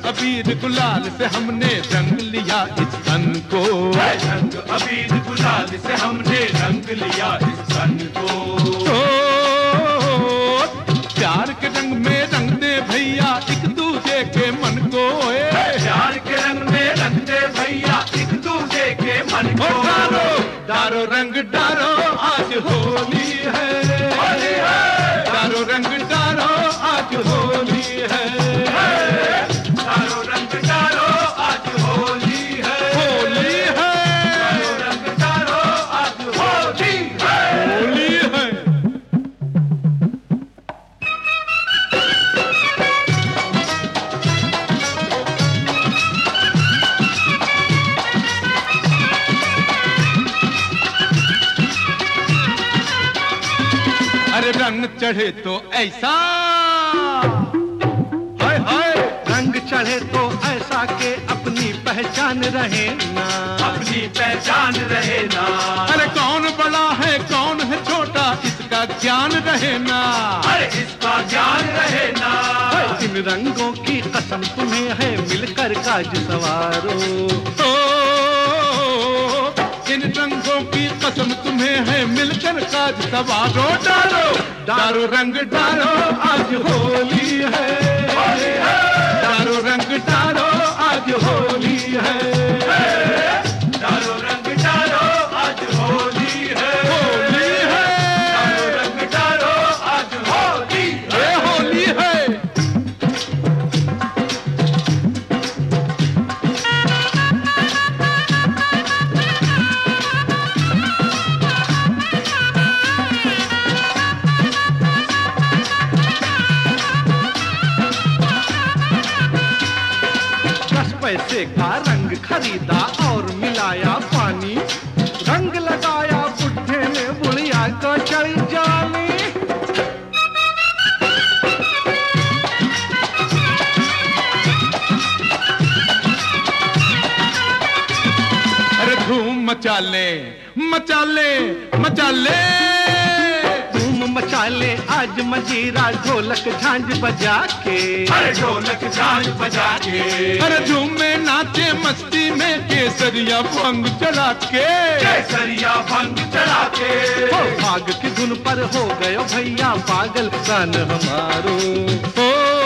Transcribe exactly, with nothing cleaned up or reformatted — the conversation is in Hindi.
अबीर गुलाल से हमने रंग लिया इस तन को, रंग अबीर गुलाल से हमने रंग लिया इस तन को। तो प्यार के रंग में रंग दे भैया एक दूजे के मन को, प्यार के रंग में रंग दे भैया एक दूजे के मन को। डारो डारो रंग डारो आज होली है, होली है। डारो रंग डारो आज होली है, डारो रंग डारो आज होली है, होली है। डारो रंग डारो आज होली है, होली है। अरे रंग चढ़े तो ऐसा, हाय हाय रंग चढ़े तो ऐसा के अपनी पहचान रहे ना, अपनी पहचान रहे ना। अरे कौन बड़ा है कौन है छोटा इसका ज्ञान रहे ना, अरे इसका ज्ञान रहे ना। इन रंगों की कसम तुम्हें है मिलकर काज सवारो, ओ, इन रंगों की कसम तुम्हें है मिलकर काज सवारो। डालो डालो रंग डालो आज होली है, होली है। डालो रंग डालो आज होली है, डालो रंग डालो आज होली है, होली है। डालो रंग डालो आज होली है, ये होली है। दस पैसे का रंग खरीदा और मिलाया पानी, रंग लगाया बुढ़े ने बुढ़िया को चढ़ जानी। अरे धूम मचा ले मचा ले मचा ले, धूम मचा ले आज मजीरा ढोलक झांझ बजा के, अरे ढोलक झांझ बजा के। अरे झूमे नाचे मस्ती में केसरिया भंग चढ़ा के, केसरिया भंग चढ़ा के। हो भाग की धुन पर हो गयो भैया पागल कान हमारो। ओ